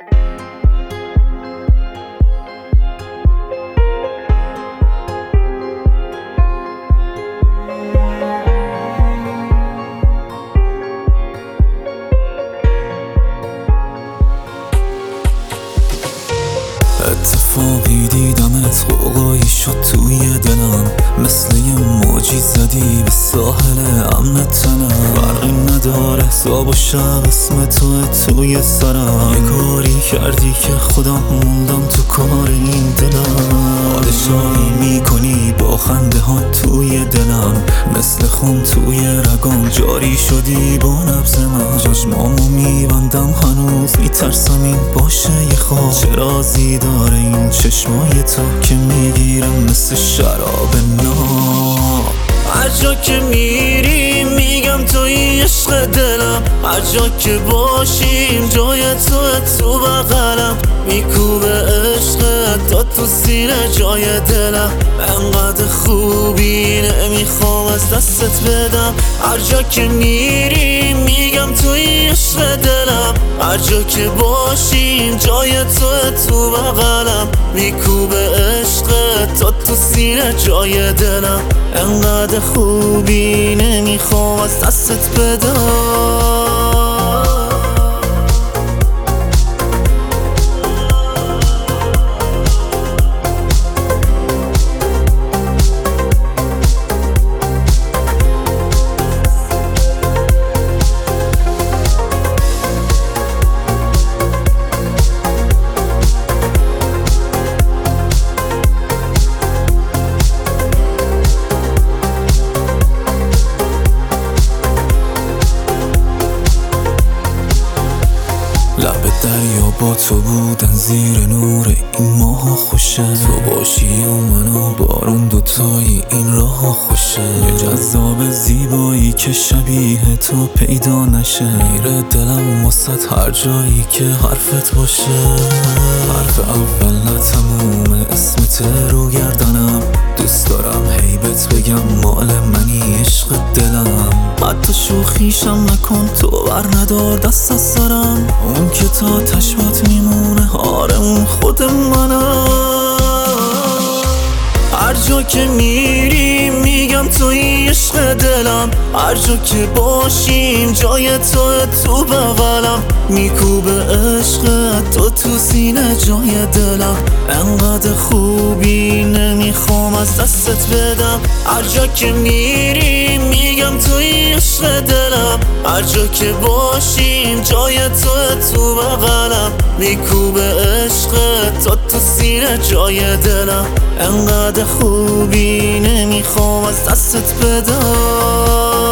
اتفاقی دیدمت قوقایی شد توی دلم، مثل یه موجی زدی به ساحل امن تنم. فرقی نداره صبح و شب اسم توی سرم. یه کاری کردی که خودم موندم تو کار این دلم. پادشاهی میکنی با خنده ها توی دلم، مثل خون توی رگام جاری شدی با نبض من. چشمامو میبندم هنوز میترسم این باشه یه خواب. چه رازی داره این چشمای تو که میگیرم مثل شراب ناب. هر جا که میری میگم توی عشق دلم، هر جا که باشیم جای تو بغلم. میکوبه عشقت تا تو سینه جای دلم. انقدر خوبی نمیخوام از دستت بدم. هر جا که میری میگم توی عشق دلم، هر جا که باشیم جای تو بغلم. میکوبه عشقت تا تو سینه جای دلم. انقدر خوبی نمیخوام از دستت بدم. لب دریا با تو بودن زیر نور این ماه خوشه. تو باشی و منو بارون دوتایی این راه خوشه. یه جذاب زیبایی که شبیه تو پیدا نشه. میره دلم واسط هر جایی که حرفت باشه. حرف اول نه تمومه اسمت رو گردنم. دوست دارم هیبت بگم مال منی عشق دلم. حتی شوخیشم نکن تو بر ندار دست از سرم. اون که تا تشمات میمونه آره اون خود منم. هر جا که میری میگم توی عشق دلم، هر جا که باشیم جای تو بغلم. میکوبه عشقت تو سینه جای دلم. انقدر خوبی نمیخوام از دستت بدم. هر جا که میری میگم توی عشق دلم، هر جا که باشیم جای تو بغلم. میکوبه عشقت تو سینه جای دلم. انقدر خوبی نمیخوام از دستت بدم.